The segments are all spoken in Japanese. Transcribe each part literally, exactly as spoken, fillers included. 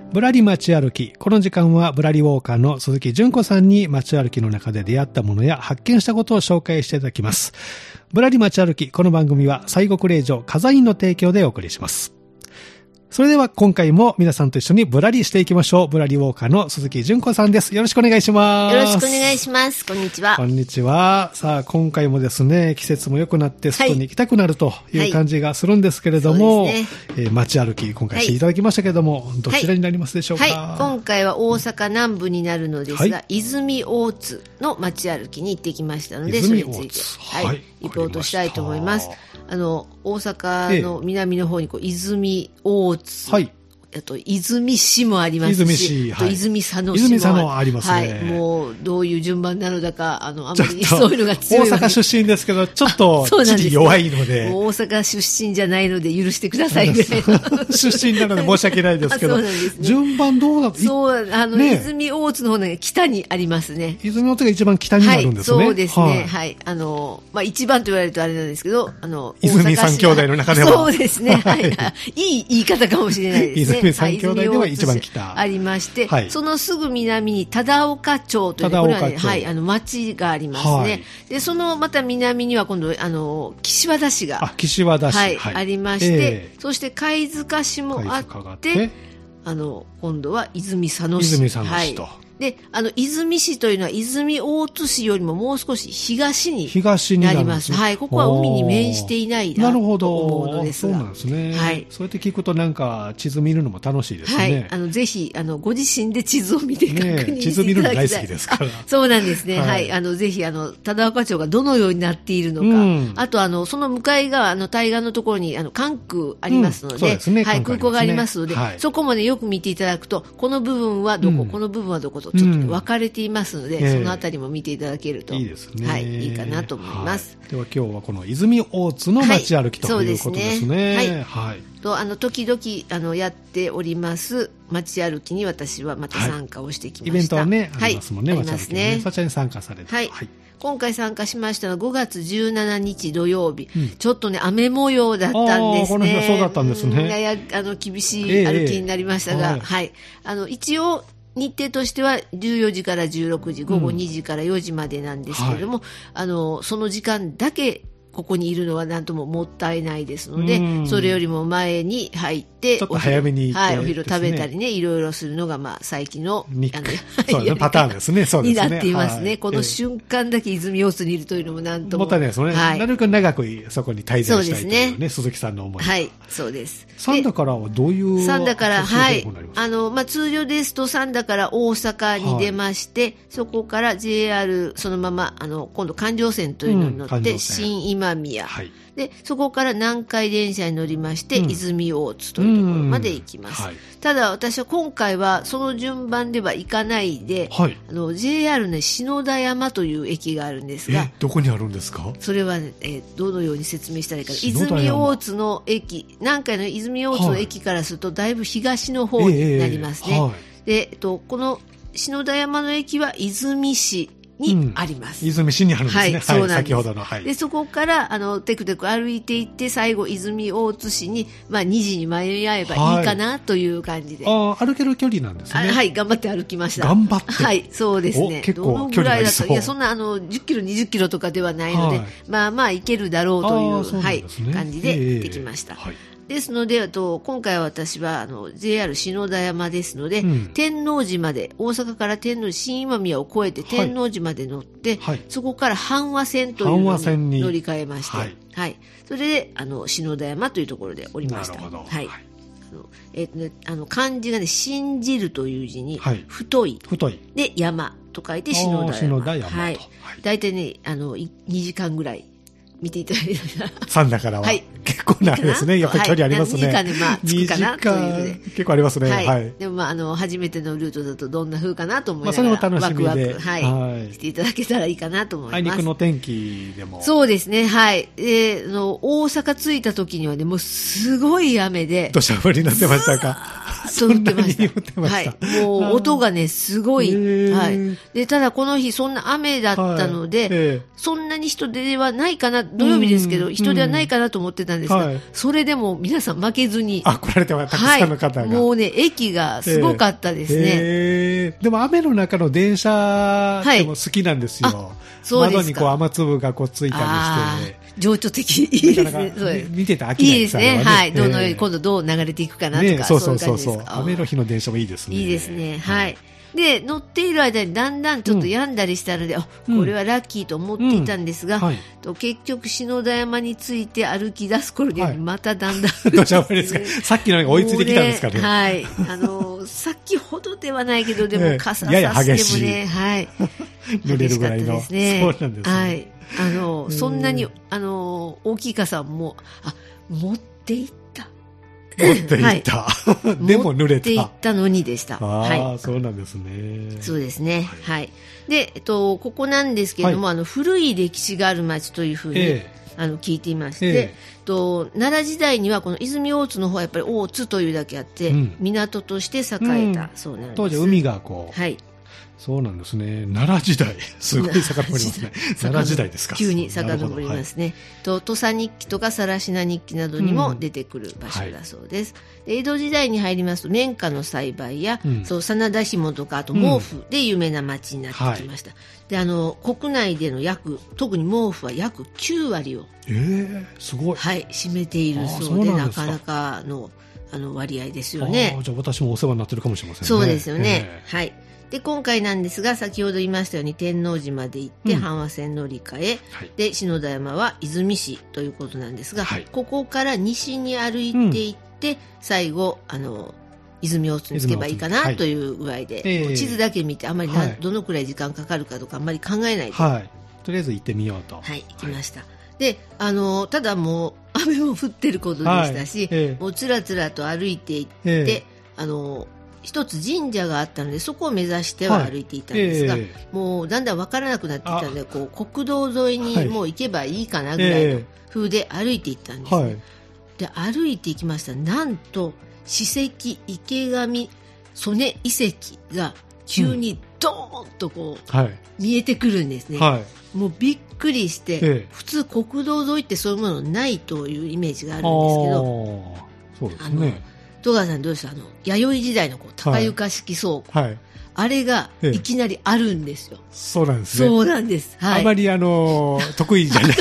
ぶらり街歩き。この時間はぶらりウォーカーの鈴木純子さんに街歩きの中で出会ったものや発見したことを紹介していただきます。ぶらり街歩き。この番組は西国霊場火山院の提供でお送りします。それでは今回も皆さんと一緒にぶらりしていきましょう。ぶらりウォーカーの鈴木純子さんです。よろしくお願いします。 よろしくお願いします。こんにちは。 こんにちは。さあ、今回もですね、季節も良くなって外に行きたくなるという感じがするんですけれども、はいはい、えー、街歩き、今回していただきましたけれども、はい、どちらになりますでしょうか。 はいはい、今回は大阪南部になるのですが、はい、泉大津の街歩きに行ってきましたので、それについて、はいはい、リポートしたいと思います。あの、大阪の南の方にこう、泉大津。はい。あと、泉市もありますし、泉市、はい、と泉佐野市も。泉佐野ありますね。はい。もう、どういう順番なのだか、あの、あんまりそういうのが強い。 大阪出身ですけど、ちょっと、地理弱いので。 大阪出身じゃないので許してくださいぐらいの。 出身なので申し訳ないですけど。そうなんですね。順番どうだそう、あの、ね、泉大津の方が北にありますね。 泉大津が一番北になるんですね。 はい、そうですね。はい。はい、あの、まあ、一番と言われるとあれなんですけど、あの、 泉三兄弟の中では。 そうですね。はい。いい言い方かもしれないですね。 泉三兄弟では一番北ありまして、はい、そのすぐ南に忠岡町という、これはね、はい、あの町がありますね。はい、で、そのまた南には今度、あの、岸和田市が、 あ、岸和田市、 はい、はい、ありまして、えー、そして貝塚市もあって、あの、今度は泉佐野市。 泉佐野市と。 はいで、あの、泉市というのは泉大津市よりももう少し東に東になります。はい。ここは海に面していないなと思うのですが。 そうなんですね。はい。そうやって聞くとなんか地図見るのも楽しいですね。はい。 あの、ぜひ、あの、ご自身で地図を見て確認していただきたい。 地図見るの大好きですから。 そうなんですね。はい、はい。あの、ぜひ、あの、忠岡町がどのようになっているのか。うん、あと、あの、その向かい側、あの、対岸のところに、あの、関空ありますので、うん、そうですね。はい。空港がありますので、はい、そこもね、よく見ていただくと、この部分はどこ、うん、この部分はどこと、ちょっと分かれていますので、うん、そのあたりも見ていただけると、いいですね。はい、いいかなと思います。 はい、では今日はこの泉大津の街歩き、はい、ということですね。 はい。はい、とあの時々あのやっております街歩きに私はまた参加をしてきました。 はい、イベントはね、ありますもんね。 はい、ありますね。 ねそちらに参加されて。 はい。はい、今回参加しましたのはごがつじゅうしちにち土曜日、うん、ちょっとね雨模様だったんですね。 この日はそうだったんですね。 ややあの厳しい歩きになりましたが、えーはい、はい。あの一応日程としてはじゅうよじからじゅうろくじ、午後にじからよじまでなんですけれども、うんはい、あのその時間だけここにいるのはなんとももったいないですので、うん、それよりも前に入ってちょっと早めに行って、 はい、お昼食べたりね、いろいろするのがまあ最近のあのそうですね、パターンですね。そうですね。 になっていますね。はい、この瞬間だけ泉大津にいるというのもなんとももったいないですね。はい、なるべく長くそこに滞在したいというね、ね鈴木さんの思い。 はい、そうです。 三田からはどういう三田からはい、あのまあ通常ですと三田から大阪に出まして、はい、そこから ジェイアール そのままあの今度環状線というのに乗って、うん、新今宮。はいでそこから南海電車に乗りまして、うん、泉大津というところまで行きます、うんはい、ただ私は今回はその順番では行かないで、はい、あの ジェイアール ね篠田山という駅があるんですが、 えどこにあるんですか。 それは、ねえー、どのように説明したらいいか、泉大津の駅南海の泉大津の駅からするとだいぶ東の方になりますね、はいえーはい、で、えっと、この篠田山の駅は泉市にあります、 うん、泉市にあるんですね。はい、そうなんです。先ほどの、はい、 でそこからあのテクテク歩いていって最後泉大津市に、まあ、にじに間に合えばいいかなという感じで、 はい、あ歩ける距離なんですね。 はい頑張って歩きました。 頑張ってはいそうですね。結構距離がありそう。どのぐらいだといやそんなあのじゅっキロにじゅっキロとかではないので、はい、まあまあ行けるだろうという、ね、はい、感じで行ってきました、えーはいですので、あと今回は私はあの ジェイアール 篠田山ですので、うん、天王寺まで大阪から天王寺新今宮を越えて天王寺まで乗って、はい、そこから阪和線というのに乗り換えまして、はいはい、それであの篠田山というところで降りました。なるほど、はい、あのえーとね、あの漢字がね信じるという字に、はい、太い太いで山と書いて篠田山。 篠田山と、 はい、だいたいねあのにじかんぐらい見ていただいた三田からは、はい、結構なですね。やっぱり距離ありますね。 にじかんでまあ着くかなというので結構ありますね。 はい。 はい、 でもまああの初めてのルートだとどんな風かなと思いながら、まあ、それも楽しみでワクワクはい、はい、していただけたらいいかなと思います。 あいにくの天気でもそうですね。はい。であの大阪着いた時にはねもうすごい雨で土砂降りになってましたか。 と降ってました。はい。もう音がね、すごい。はい。で、ただこの日そんな雨だったので、はいえー、そんなに人出はないかな、土曜日ですけど、人出はないかなと思ってたんですが、はい、それでも皆さん負けずに。 あ、来られてはたくさんの方が。 はい、もうね、駅がすごかったですね。 えー、でも雨の中の電車でも好きなんですよ。はい、そうですか。窓にこう雨粒がこうついたりして。 情緒的いいですね。そうです見てて飽きないですね。 いいですね。はい。どのように今度どう流れていくかなとか、 ね、そうそうそうそう。雨の日の電車もいいですね。 いいですね。はい。で、乗っている間にだんだんちょっと病んだりしたので、あ、これはラッキーと思っていたんですが、と結局篠田山について歩き出す頃にまただんだん、 どうしようですか。さっきのが追いついてきたんですかね。 はい。あのさっきほどではないけど、でも傘さしてもね、はい。 濡れるぐらいの。 そうなんですね。 はい。あのそんなにあの大きい傘もあ持っていった。 持っていった。はい、でも濡れた。持っていったのにでした。 ああ、はい、そうなんですね。 そうですね。はい。はい、で、えっと、ここなんですけれども、はい、あの、古い歴史がある町というふうに、えー、あの、聞いていまして、えー、と、奈良時代にはこの泉大津の方はやっぱり大津というだけあって、うん、港として栄えたそうなんです。 当時海がこう。はい。そうなんですね。奈良時代。すごい遡りますね。奈良時代ですか。 急に遡りますね。はい、と、土佐日記とか更科日記などにも出てくる場所だそうです。うんはい、で江戸時代に入りますと、綿花の栽培や、うん、そう、真田紐とか、あと毛布で有名な町になってきました。うんはい、で、あの、国内での約、特に毛布は約きゅうわりを。 えー、すごい。 はい、占めているそうで、なかなかの、あの、割合ですよね。 じゃあ私もお世話になってるかもしれませんね。 そうですよね。はい。で今回なんですが、先ほど言いましたように天王寺まで行って、うん、阪和線乗り換え、はい、で篠田山は出水市ということなんですが、はい、ここから西に歩いていって、うん、最後あの泉大津に着けばいいかなという具合で、はい、地図だけ見てあまりな、はい、どのくらい時間かかるかとかあんまり考えないで、 はい、とりあえず行ってみようと。 はい行きました。はい、であのただもう雨も降ってることでしたし、はいえー、もうつらつらと歩いていって、えー、あの一つ神社があったのでそこを目指しては歩いていたんですが、はいえー、もうだんだん分からなくなっていたのでこう国道沿いにもう行けばいいかなぐらいの風で歩いていったんですね、はい、で歩いていきましたらなんと史跡池上曽根遺跡が急にドーンとこう、うん、見えてくるんですね、はい、もうびっくりして、えー、普通国道沿いってそういうものないというイメージがあるんですけど、 そうですね。 戸川さんどうでした？あの弥生時代のこう高床式倉庫、はいはい、あれがいきなりあるんですよ。ええ、 そうなんですね。 そうなんです。はい、 あまりあの得意じゃない。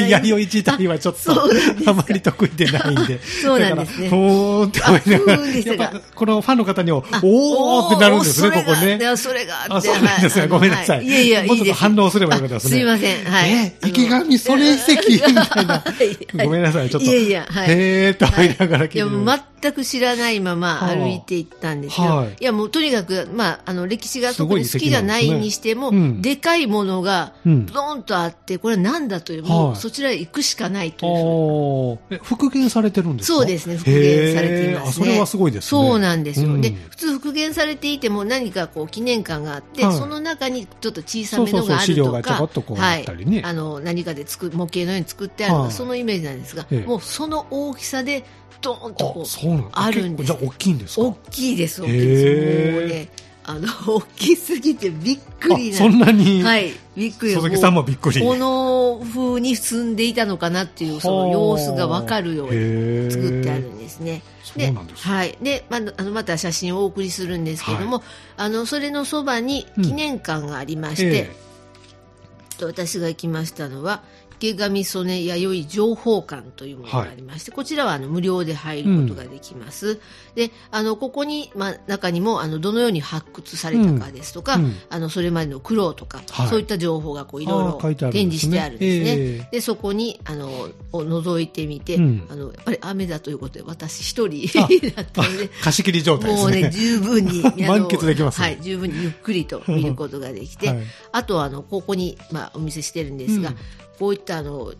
弥生時代はちょっと あ, あまり得意でないんで。 そうなんですね。 ほーって思いながら、やっぱこのファンの方にはおーってなるんですね、ここね。 それがあって。 あ、そうなんですね。ごめんなさい。はい、いやいや、もうちょっと反応すればよかったですね。 すいません。はい。 えー、池上それ遺跡みたいな。ごめんなさい、ちょっと。 いやいや、はい。 へーって思いながら聞いて、 はい、いや、全く知らないまま歩いていったんですよ。はい、いや、もうとにかく、まあ、あの、歴史が特に好きじゃないにしても、で, ねうん、でかいものがドーンとあって、これは何だという、もうそちらへ行くしかないという。 復元されてるんですか？ そうですね、復元されていますね。 それはすごいですね。 そうなんですよ。うん、で、普通復元されていても何かこう記念館があって、はい、その中にちょっと小さめのがあるとか、はい、あの、何かで作模型のように作ってあるとか、はい、そのイメージなんですが、もうその大きさで、ドーンとこう あ, あるんです。 じゃあ大きいんですか？ 大きいです。大きいです。もうね、あの大きすぎてびっくりな。 そんなに。 はい、びっくり。 佐々木さんもびっくり。 この風に住んでいたのかなっていうその様子が分かるように作ってあるんですね。 そうなんです。 はい。で、まあ、あのまた写真をお送りするんですけれども、はい、あのそれのそばに記念館がありまして、うん、私が行きましたのは。池上曽根弥生情報館というものがありまして、はい、こちらはあの無料で入ることができます。うん、で、あのここに、まあ、中にもあのどのように発掘されたかですとか、うん、あのそれまでの苦労とか、はい、そういった情報がこういろいろ展示してあるんですね。で、えー、そこにあのを覗いてみて、うん、あのやっぱり雨だということで私一人だったので貸し切り状態ですね。 もうね十分に満喫できますね。 はい、十分にゆっくりと見ることができて、はい、あとはあのここにまあお見せしてるんですが。うん、こういったあの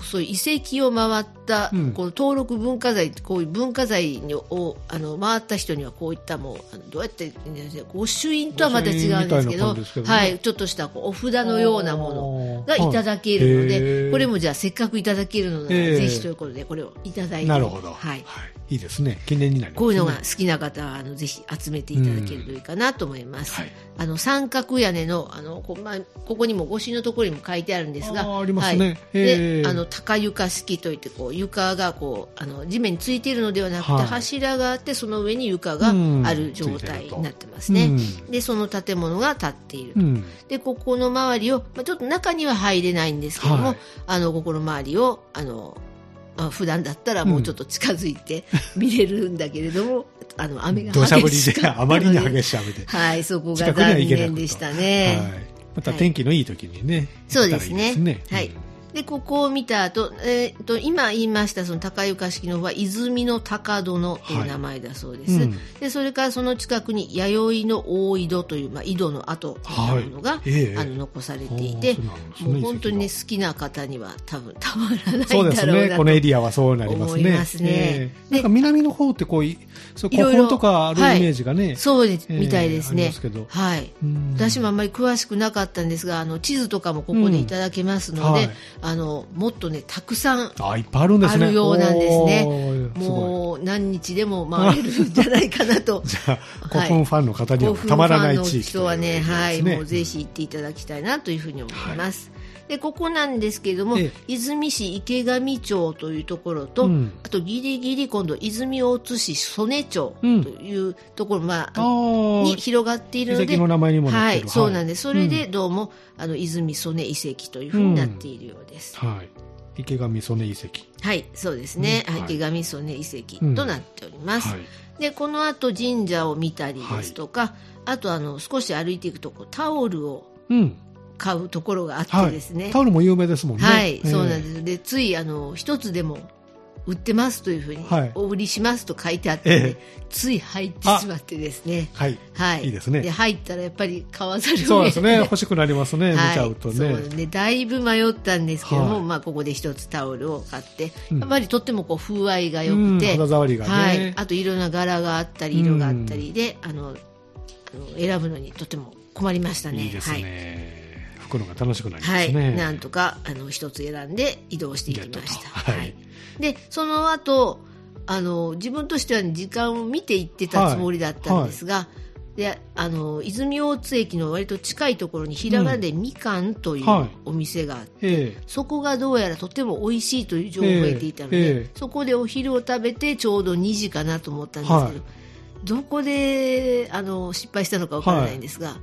そういう遺跡を回った、うん、この登録文化財、こういう文化財にをあの回った人にはこういったもうあのどうやって御朱印とはまた違うんですけど、けどね、はい、ちょっとしたこうお札のようなものがいただけるので、これもじゃあせっかくいただけるのならぜひということでこれをいただいて、 なるほど、 はい、 はい、いいですね、記念になりますね。 こういうのが好きな方はあのぜひ集めていただけるといいかなと思います。うん、はい、あの三角屋根のあの こ,、まあ、ここにも御朱印のところにも書いてあるんですが、 あ, ありますね、はい、 であの高床式といってこう床がこうあの地面についているのではなくて、はい、柱があってその上に床がある状態になってますね。うん、でその建物が建っていると、うん、でここの周りを、まあ、ちょっと中には入れないんですけども、はい、あのここの周りをあの普段だったらもうちょっと近づいて見れるんだけれども、うん、あの雨が激しかったので、土砂降りであまりに激しい雨で、はい、そこが残念でしたね。 はい、また天気のいい時にね、はい、 そうですね、ね、はい、うん、でここを見た後、えー、と今言いましたその高床式の方は泉の高殿という名前だそうです。はい、うん、でそれからその近くに弥生の大井戸という、まあ、井戸の跡というものが、はい、えー、あの残されていて、もう本当に、ね、好きな方には多分たまらないだろうなと思いますね。そうですね、このエリアはそうなりますね。ますね、えー、なんか南の方ってこうそう古墳とかあるイメージがね、はい、そうです、えー、みたいですね。はい、私もあんまり詳しくなかったんですが、あの地図とかもここでいただけますので、うん、はい、あのもっとねたくさんあるようなんですね。もう何日でも回れるんじゃないかなとじゃあ古墳ファンの方にはたまらない地域ということですね。 古墳ファンの人はね、はい、もうぜひ行っていただきたいなというふうに思います。はい、でここなんですけれども、ええ、出水市池上町というところと、うん、あとギリギリ今度泉大津市曽根町というところ、うん、まあ、に広がっているので、 遺跡の名前にもなっている、 はい、そうなんです。それでどうも、うん、あの泉曽根遺跡というふうになっているようです。 うん、はい、池上曽根遺跡、 はい、そうですね、うん、はい、池上曽根遺跡となっております。うん、はい、でこの後神社を見たりですとか、はい、あとあの少し歩いていくとこうタオルを、うん、買うところがあってですね、 はい、タオルも有名ですもんね。 はい、えー、そうなんです。でついあの一つでも売ってますというふうに、はい、お売りしますと書いてあって、ね、えー、つい入ってしまってですね、 はい、はい、いいですね。 で入ったらやっぱり買わざるを得ない。 そうですね、欲しくなりますね、はい、見ちゃうとね。 そうね、だいぶ迷ったんですけども、はい、まあ、ここで一つタオルを買って、うん、やっぱりとってもこう風合いが良くて、 肌触りがね、はい、 あといろんな柄があったり色があったりで、あのあの選ぶのにとても困りましたね。 いいですね、はい、のが楽しくなりますね。 はい、なんとかあの一つ選んで移動していきました。はいはい、でその後あの自分としては時間を見ていってたつもりだったんですが、はいはい、であの泉大津駅の割と近いところにひらがなでみかんというお店があって、うんはい、そこがどうやらとても美味しいという情報を得ていたので、えーえー、そこでお昼を食べてちょうどにじかなと思ったんですけど、はい、どこであの失敗したのかわからないんですが、はい、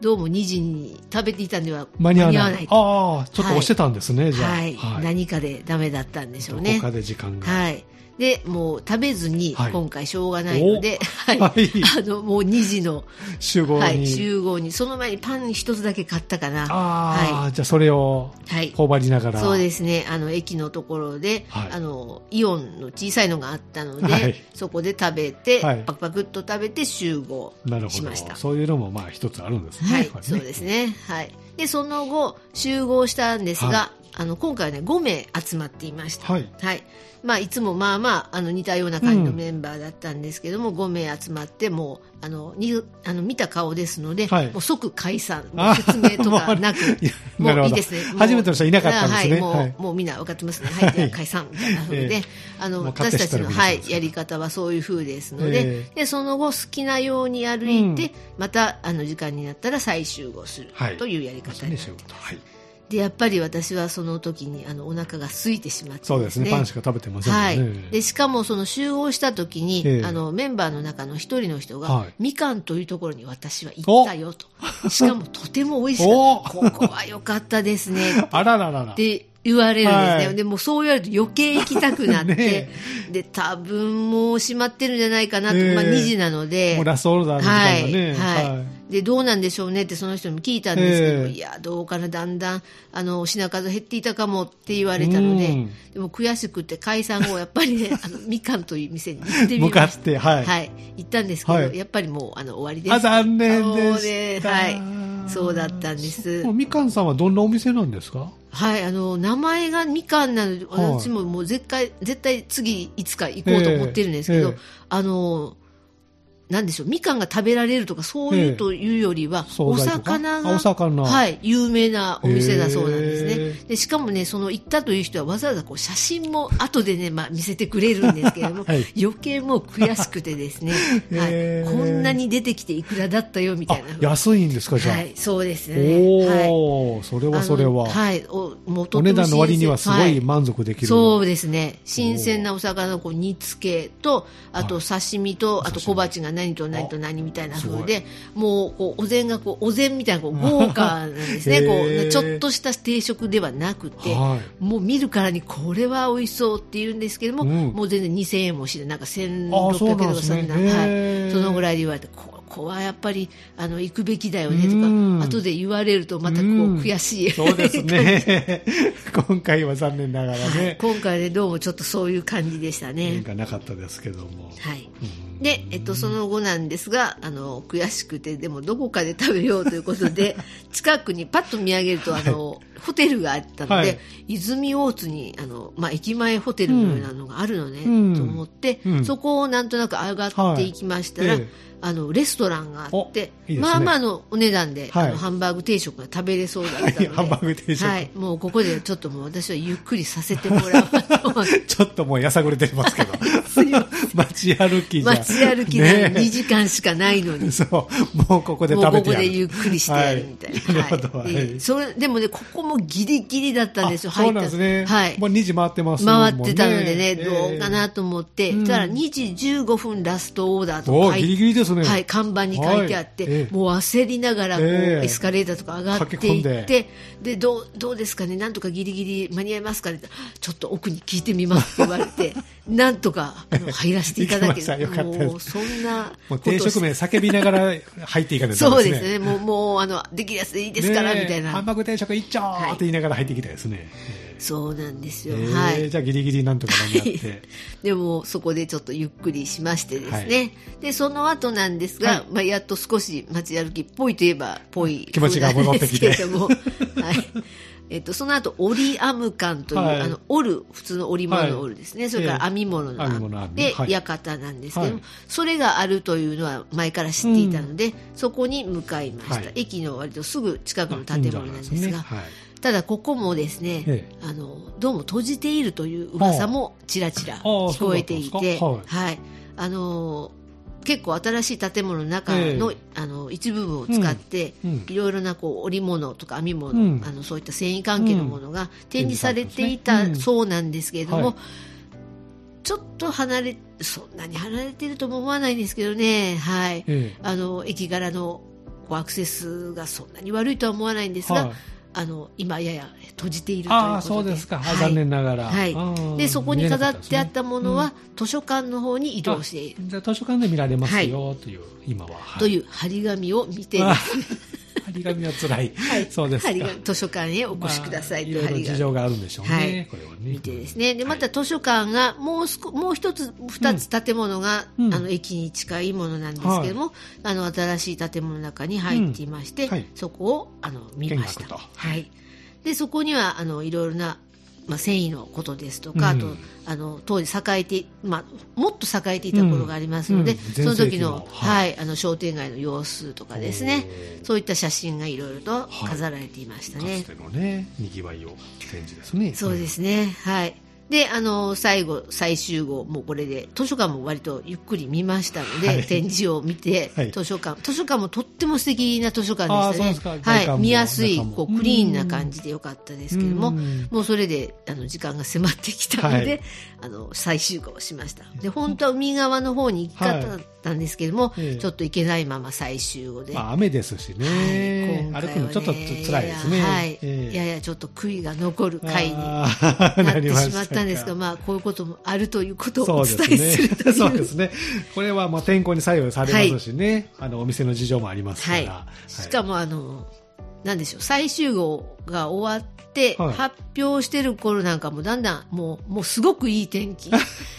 どうもにじに食べていたんでは間に合わない。ああ、 ちょっと押してたんですね、はい、じゃあ、 はいはい、何かでダメだったんでしょうね。 どこかで時間が、 はい、でもう食べずに今回しょうがないので、はいはい、あのもうにじの集合に、はい、 集合にその前にパン一つだけ買ったかな。 あ、はい、じゃあそれを頬張りながら、 はい、そうですね、あの駅のところで、はい、あのイオンの小さいのがあったので、はい、そこで食べて、はい、パクパクっと食べて集合しました。なるほど、 そういうのもまあ一つあるんですね。 はい、 ね、 そうですね、はい、でその後集合したんですが、はい、あの今回はねごめい集まっていました。はい、はい、まあ、いつもまあまあ、あの似たような感じのメンバーだったんですけども、うん、ごめい集まってもうあのにあの見た顔ですので、はい、もう即解散、もう説明とかなくもういいですね、 初めての人いなかったんですね。はい、 もう、はい、もうみんな分かってますね、はい、では解散みたいな風で、えー、あの私たちの、はい、やり方はそういう風ですので、えー、でその後好きなように歩いて、うん、またあの時間になったら再集合するというやり方になっています。はい、でやっぱり私はその時にあのお腹が空いてしまって、ね、 そうですね、パンしか食べてませんもんね。はい、 でしかもその集合した時に、えー、あのメンバーの中の一人の人が、はい、みかんというところに私は行ったよと、しかもとても美味しかったここは良かったですねあららららで言われるんですね。はい、でもそう言われると余計行きたくなって、ね、で多分もう閉まってるんじゃないかなと、えーまあ、にじなのでもうラストオーダーの時間がね、 はいはいはい、でどうなんでしょうねってその人にも聞いたんですけど、えー、いやどうかな、だんだんあの品数減っていたかもって言われたので、うん、でも悔しくて解散後やっぱりねあのみかんという店に行ってみました。向かって、はいはい、行ったんですけど、はい、やっぱりもうあの終わりです。 あ、残念でした。 はい、そうだったんです。 みかんさんはどんなお店なんですか？ はい、あの名前がみかんなので、はい、私ももう絶対絶対次いつか行こうと思ってるんですけど、えーえー、あのなんでしょう、みかんが食べられるとかそういうというよりは、えー、お魚が、 お魚、 はい、有名なお店だそうなんですね。えー、でしかもね、その行ったという人はわざわざこう写真も後でね、まあ、見せてくれるんですけれども、はい、余計もう悔しくてですね、えーはい、こんなに出てきていくらだったよみたいな。 安いんですか、じゃあ。 はい、そうですね。 おー、はい、それはそれは。 はい、お、もうお値段の割にはすごい満足できる。はい、 そうですね。新鮮なお魚のこう煮付けと、あと刺身と、あと小鉢が何と何と何みたいな風で、もうこうお膳がこうお膳みたいなこう豪華なんですね。こうちょっとした定食ではなくて、はい、もう見るからにこれは美味しそうって言うんですけども、うん、もう全然にせんえんもしない、なんかせんろっぴゃくえんとかそんな、はい、そのぐらいで言われて、ここはやっぱりあの行くべきだよねとか、うん、後で言われるとまたこう、うん、悔しい。 そうですね。今回は残念ながらね。はい、 今回でどうもちょっとそういう感じでしたね。 変化なかったですけども。 はい。うん、で、えっとその後なんですが、あの悔しくてでもどこかで食べようということで近くにパッと見上げるとあの、はい、ホテルがあったので、はい、泉大津にあの、まあ、駅前ホテルのようなのがあるのね、うん、と思って、うん、そこをなんとなく上がっていきましたら、はい、あのレストランがあって、いいね、まあまあのお値段で、はい、あのハンバーグ定食が食べれそうだったので、はい、 ハンバーグ定食、 はい、もうここでちょっともう私はゆっくりさせてもらおうと思ってちょっともうやさぐれてますけど街歩きじゃ街歩きでにじかんしかないのに、 そうもうここで食べてやる、もうここでゆっくりしてやるみたいな、はい、はい、それでもねここもギリギリだったんですよ。 そうなんですね、はい、もうにじ回ってますもんね。 回ってたのでね、どうかなと思って、えー、たらにじじゅうごふんラストオーダーとかギリギリですね、 はい、看板に書いてあって、はい、えー、もう焦りながらこう、えー、エスカレーターとか上がっていって、でどう、どうですかね、なんとかギリギリ間に合いますかね、ちょっと奥に聞いてみますって言われてなんとかあの入らせていただけるもうそんなもう定食名叫びながら入っていかないとダメですね。 そうですね、もう、もうあのできるやつでいいですからみたいな、 ハンバーグ定食一丁って言いながら入ってきたですね、 はい、そうなんですよ、 えー、 はい、 じゃあギリギリなんとか間に合って、はい、 でもそこでちょっとゆっくりしましてですね、はい、でその後なんですが、はい、まあ、やっと少し街歩きっぽいといえばぽい気持ちが戻ってきてはい、えっと、その後織編む館という、はい、あの織る普通の織物の織るですね、はい、それから編み物の編みで、はい、館なんですけども、はい、それがあるというのは前から知っていたので、うん、そこに向かいました、はい、駅の割とすぐ近くの建物なんですが、はい、ただここもですね、ええ、あのどうも閉じているという噂もちらちら聞こえていて、はいはい、あの結構新しい建物の中の、えー、あの一部分を使って、うん、いろいろなこう織物とか編み物、うん、あのそういった繊維関係のものが展示されていた、うん、そうなんですけれども、はい、ちょっと離れそんなに離れているとも思わないんですけどね、はい、えー、あの駅柄のこうアクセスがそんなに悪いとは思わないんですが、はい、あの今やや閉じているということで、あ、 そうですか、はい、残念ながら、 はい、でそこに飾ってあったものは、ね、うん、図書館の方に移動している。 じゃあ図書館で見られますよ、はい、という今は、はい、 という張り紙を見て張り紙はつらい、はい、そうですか、 図書館へお越しくださいという張り紙、まあ、いろいろ事情があるんでしょうね、はい、これはね見てですね、でまた図書館がもう少もう一つ二つ建物が、うん、あの駅に近いものなんですけども、はい、あの新しい建物の中に入っていまして、うん、はい、そこをあの見ました。はい、でそこにはあのいろいろな、まあ、繊維のことですとか、うん、あとあの当時栄えて、まあ、もっと栄えていた頃がありますので、うんうん、その時の、はい、あの商店街の様子とかですね、そういった写真がいろいろと飾られていましたね。はい、 かつてのね、にぎわいを展示ですね。 そうですね、はい。であの最後最終号もうこれで図書館も割とゆっくり見ましたので、はい、展示を見て、はい、図書館図書館もとっても素敵な図書館でしたね。はい、見やすいこうクリーンな感じでよかったですけども、もうそれであの時間が迫ってきたので、はい、あの最終号をしました。で本当は海側の方に行きたかったんですけども、はい、ちょっと行けないまま最終号で、 まあ、雨ですしね、はい、歩くのちょっと辛いですね。 はい、えー、ややちょっと悔いが残る回になってしまったんですが、まあ、こういうこともあるということをお伝えするという。 そうですね。これはまあ天候に左右されますしね、はい、あのお店の事情もありますから。 はい、しかもあのなんでしょう、最終号が終わって発表してる頃なんかもだんだんもうもうすごくいい天気。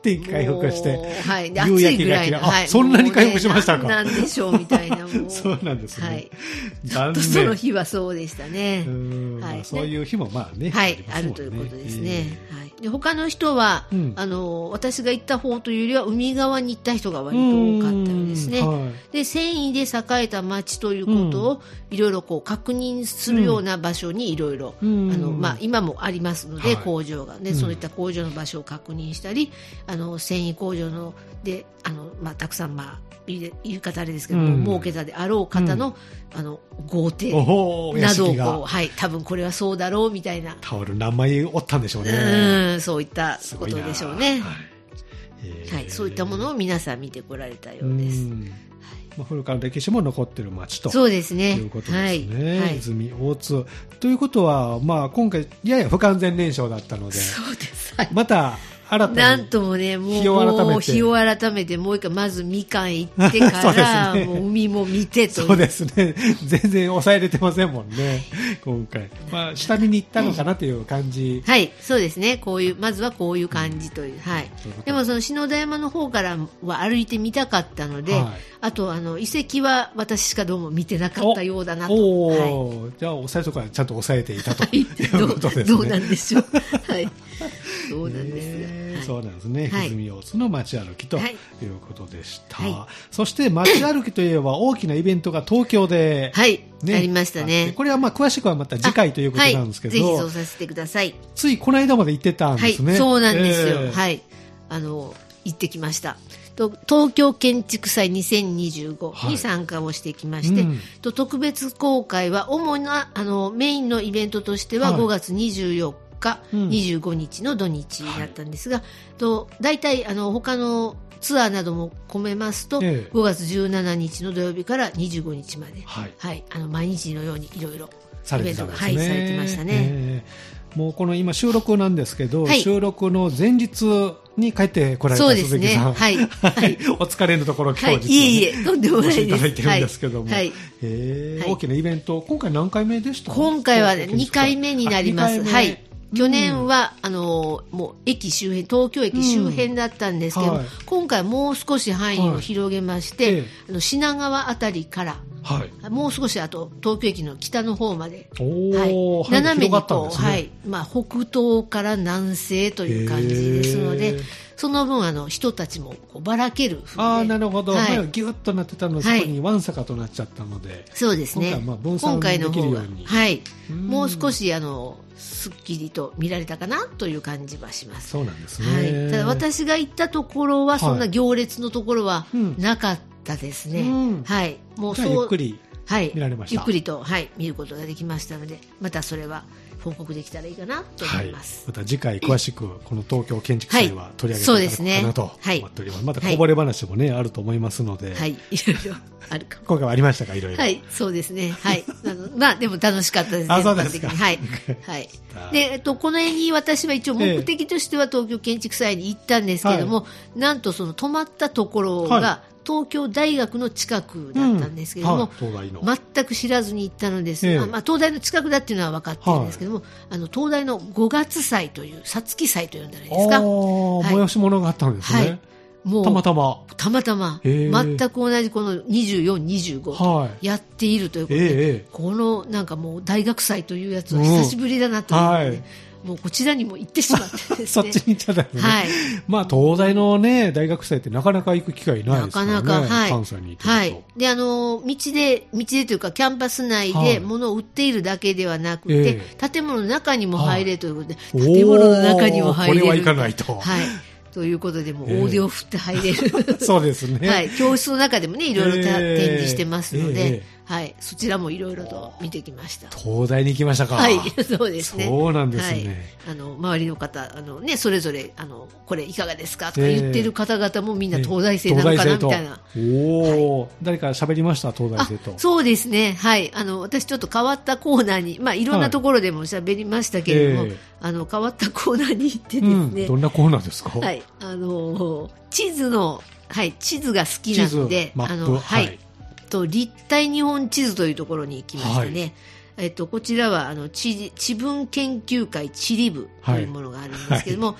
天気回復して、 はい、夕焼けがキラ、 はい、そんなに回復しましたか。 なんでしょうみたいな。もうそうなんですね。はい、 ちょっとその日はそうでしたね。 うんはい、まあ、そういう日もまあね、 はい、あるということですね。えーはい、で他の人は、うん、あの私が行った方というよりは海側に行った人が割と多かったようですね。はい、で繊維で栄えた町ということをいろいろこう確認するような場所にいろいろ今もありますので、はい、工場が、ね、そういった工場の場所を確認したり、あの繊維工場のであの、まあ、たくさん、まあ、言い方あれですけども、うん、儲けたであろう方の、うん、あの豪邸などをこう、はい、多分これはそうだろうみたいな。 タオル何枚折ったんでしょうね。 うん、そういったことでしょうね。はいはい、そういったものを皆さん見てこられたようです。 まあ、古川の歴史も残っている町とそうですね。 いうことですね。 はいはい、 泉大津ということは、まあ、今回やや不完全燃焼だったので、 そうです、はい、 また新たになんともね、もう日を改めて日を改めてもう一回まずみかん行ってからね、もう海も見てとそうですね。全然抑えれてませんもんね、はい、今回、まあ、下見に行ったのかなという感じ、 はい、そうですね。こういうまずはこういう感じという、はい、でもその篠田山の方からは歩いてみたかったので、はい、あとあの遺跡は私しかどうも見てなかったようだなと。 おお、はい、じゃあ抑えとかちゃんと抑えていたということですね。 どうなんでしょう。はい、そうなんです、 えーはい、そうなんですね。泉大津の街歩きということでした、はいはい、そして街歩きといえば大きなイベントが東京で、 はい、ね、ありましたね。 これはまあ詳しくはまた次回ということなんですけど、 はい、ぜひそうさせてください。 ついこの間まで行ってたんですね。 はい、そうなんですよ、えー、はい、あの行ってきました。と東京建築祭にせんにじゅうごに参加をしてきまして、はい、うん、と特別公開は主なあのメインのイベントとしてはごがつにじゅうよっか、はい、にじゅうごにちの土日だったんですが、はい、と大体あの他のツアーなども込めますと、ええ、ごがつじゅうしちにちの土曜日からにじゅうごにちまで、はいはい、あの毎日のようにいろいろイベントが、はい、されてましたね。えー、もうこの今収録なんですけど、はい、収録の前日に帰ってこられた鈴木さん、 はいはい、 お疲れのところ今日実は、ね、はい、 いえいえとんでもないです。 お越しいただいてるんですけども、 はいえーはい、大きなイベント今回何回目でした？ 今回は、ね、にかいめになります。はい、去年は、うん、あのもう駅周辺東京駅周辺だったんですけど、うん、はい、今回もう少し範囲を広げまして、はい、あの品川あたりから、はい、もう少しあと東京駅の北の方まで、はい、斜めにこう、はい、まあ、北東から南西という感じですので、その分あの人たちもこうばらける風で、 あ、なるほど、はい、ギュッとなってたので、はい、そこにわんさかとなっちゃったので、 そうですね、 今回まあ分散できるように、 はい、もう少しあのすっきりと見られたかなという感じはします。 そうなんですね、 はい、ただ私が行ったところはそんな行列のところはなかったですね、うん、はい、もうそうゆっくり見られました。 はい、ゆっくりと、はい、見ることができましたので、またそれは報告できたらいいかなと思います、 はい、また次回詳しくこの東京建築祭は取り上げていただくかなと思っております、はい、またこぼれ話もね、はい、あると思いますので、 はい、いろいろあるかも。 今回はありましたか？いろいろ。 はい、そうですね、はい、あのまあでも楽しかったです。 あ、そうですか。 はい、はい、で、えっと、この絵に私は一応目的としては東京建築祭に行ったんですけども、はい、なんとその泊まったところが、はい、東京大学の近くだったんですけれども、 うんはい、 全く知らずに行ったのです、ええ、まあ、東大の近くだっていうのは分かってるんですけども、はい、あの東大のごがつ祭というさつき祭と呼んだらいいですか、 はい、催し物があったんですね、はい、もうたまたまたまたま全く同じこのにじゅうよん、にじゅうごとやっているということで、はい、このなんかもう大学祭というやつは久しぶりだなということで、うん、はい、もうこちらにも行ってしまってですねそっちに行っちゃったんですね、はい、まあ東大のね大学生ってなかなか行く機会ないですからね、なかなか、はい、関西に行ってると、はい、であの道で道でというかキャンパス内で物を売っているだけではなくて、はい、えー、建物の中にも入れということで、はい、建物の中にも入れる、 これは行かないと、 はい、ということでも大手を振って入れる、えー、そうですね、 はい、教室の中でもねいろいろ展示してますので、えーえーはい、そちらもいろいろと見てきました。 東大に行きましたか？ はい、そうですね。 そうなんですね。 はい、あの周りの方あの、ね、それぞれあのこれいかがですかとか言ってる方々もみんな東大生なのかなみたいな。 おお、はい、誰か喋りました東大生と？ そうですね、はい、あの私ちょっと変わったコーナーに、まあ、いろんなところでも喋りましたけれども、はい、えー、あの変わったコーナーに行ってですね、うん、 どんなコーナーですか？ はい、あの地図の、はい、地図が好きなので、 あの、はい、 と立体日本地図というところに行きましたね、はい、えっと、こちらはあの 地, 地文研究会地理部というものがあるんですけども、はい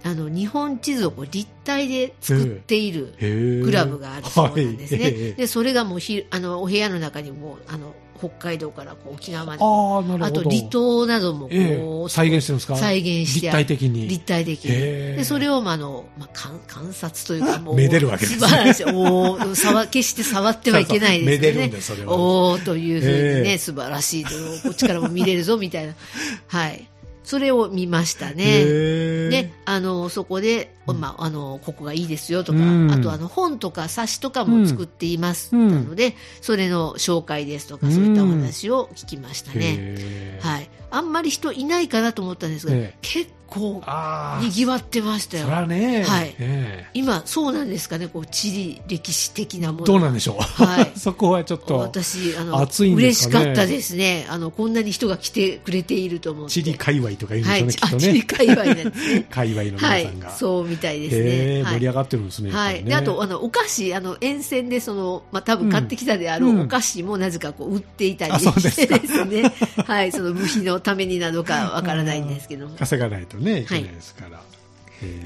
あの日本地図をこう立体で作っているクラブがあるそうなんですね、はい、でそれがもうひあのお部屋の中にもあの北海道からこう沖縄まで あ, あと離島などもこう、えー、 再現してるんですか？ 再現して立体的に立体的にでそれを、まあのまあ、観, 観察というかもうめでるわけですね。 素晴らしいおさ決して触ってはいけないですよね。 めでるんですそれは。 おというふうにね、えー、素晴らしいとこっちからも見れるぞみたいなはいそれを見ましたね。で、あのそこで、うんまあ、あのここがいいですよとか、うん、あとあの本とか冊子とかも作っていますので、うん、それの紹介ですとか、そういったお話を聞きましたね。はい、あんまり人いないかなと思ったんですが、結構にぎわってましたよ。 そらね、 はい、今そうなんですかね、こう地理歴史的なものどうなんでしょう、はい、そこはちょっと私あの熱いんですかね。 嬉しかったですね。あのこんなに人が来てくれていると思って。 地理界隈とか言うんですよね、 はい、 きっとね。 地理界隈なんですね。 界隈の皆さんが、 はい、そうみたいですね、 えーはい、盛り上がってるんですね。 はい、であとあのお菓子あの沿線でその、まあ、多分買ってきたであろうお菓子もなぜかこう売っていたりしてですね、はい、その部費のためになのかわからないんですけども稼がないとねいけないですから、はい、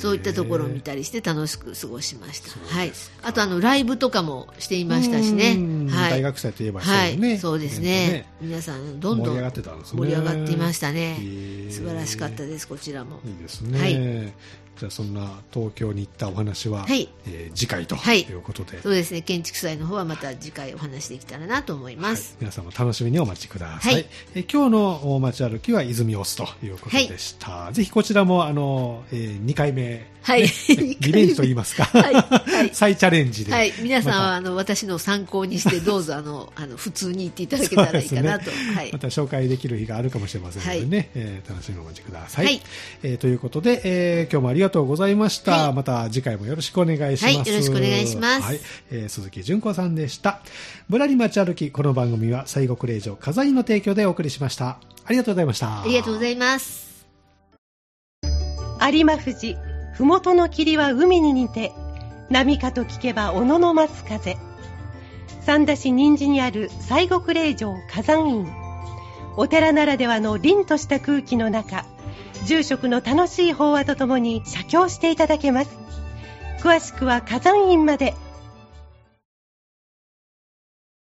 そういったところを見たりして楽しく過ごしました。はい、あとあのライブとかもしていましたしね、はい、 大学生といえばそうね、 はい、そうですね、ね皆さんどんどん盛り上がってたんですね。盛り上がっていましたね。素晴らしかったです。こちらもいいですね、はい、じゃあそんな東京に行ったお話は、はいえー、次回ということで、 はい、そうですね、建築祭の方はまた次回お話できたらなと思います、 はい、皆さんも楽しみにお待ちください、はい、え今日の街歩きは泉大須ということでした、はい、ぜひこちらもあの、えー、にかいめはい、リベンジと言いますか、はいはい、再チャレンジで、 はい、皆さんはあの私の参考にしてどうぞあのあの普通に行っていただけたらいいかなと、ねはい、 また紹介できる日があるかもしれませんのでね、はいえー、楽しみにお待ちください、はいえー、ということで、えー、今日もありがとうございました、はい、また次回もよろしくお願いします。 はい、よろしくお願いします、 はいえー、鈴木純子さんでした。ぶらり街歩き、この番組は西国霊場火山院の提供でお送りしました。ありがとうございました。 ありがとうございます。 有馬富士ふもとの霧は海に似て、波かと聞けば小野の松風。三田市人参にある西国霊場火山院。お寺ならではの凛とした空気の中、住職の楽しい法話とともに写経していただけます。詳しくは火山院まで。